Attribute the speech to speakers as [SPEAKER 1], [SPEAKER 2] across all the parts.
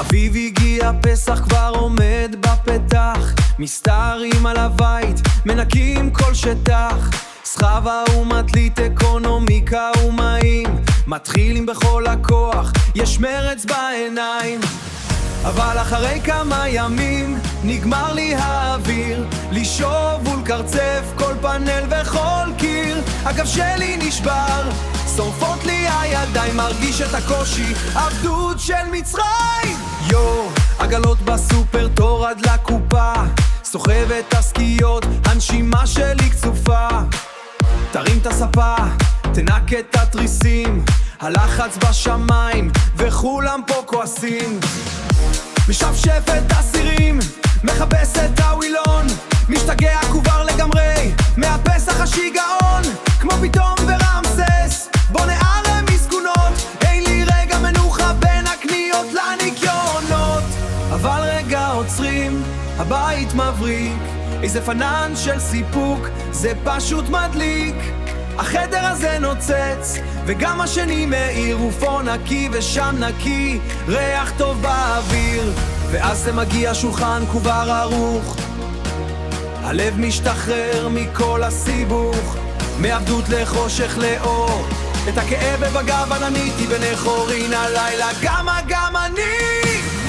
[SPEAKER 1] אביב הגיע, פסח כבר עומד בפתח, מסתערים על הבית, מנקים כל שטח. סחבה ומדלית, אקונומיקה ומים, מתחילים בכל הכוח, יש מרץ בעיניים. אבל אחרי כמה ימים נגמר לי האוויר, לשאוב ולקרצף כל פאנל וכל קיר. הגב שלי נשבר, שורפות לי הידיים, מרגיש את הקושי, עבדות של מצרים. עגלות בסופר, תור עד לקופה, סוחב את הסקיות, הנשימה שלי קצופה. תרים את הספה, תנק את התריסים, הלחץ בשמיים וכולם פה כועסים. משפשפת הסירים, מחפש את הווילון, משתגע כבר לגמרי מהפסח השיגעון. כמו פתאום ורמסס, בונה ערם מסגונות, אין לי רגע מנוחה בין הקניות לניקיונות. אבל רגע עוצרים, הבית מבריק, איזה פנן של סיפוק, זה פשוט מדליק. החדר הזה נוצץ, וגם השני מאיר, ופה נקי ושם נקי, ריח טוב באוויר. ואז זה מגיע, שולחן כבר ערוך, הלב משתחרר מכל הסיבוך, מעבדות לחושך לאור, את הכאב בגב עניתי בני חורין הלילה, גם אני.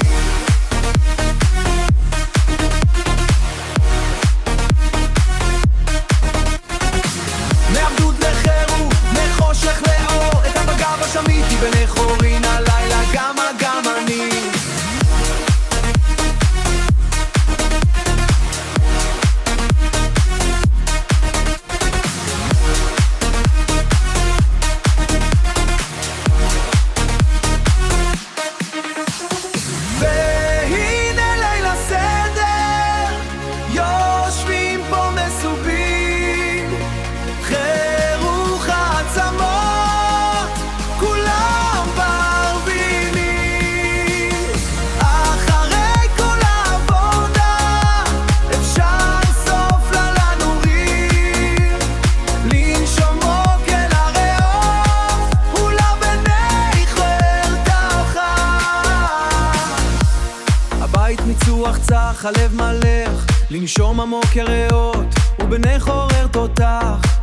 [SPEAKER 1] מעבדות לחירות, מחושך לאור, את הבגב השמיתי בני חורין הלילה, גם אני. והנה ליל הסדר, יושבים פה מסובים, חירוך העצמות, כולם ברבינים. אחרי כל העבודה, אפשר סוף לנורים, לנשום רוק אל הריאות, ולבני חרטה. הבית מצוח צח, הלב מלך, לנשום עמוק כריאות, ובני חורר תותח.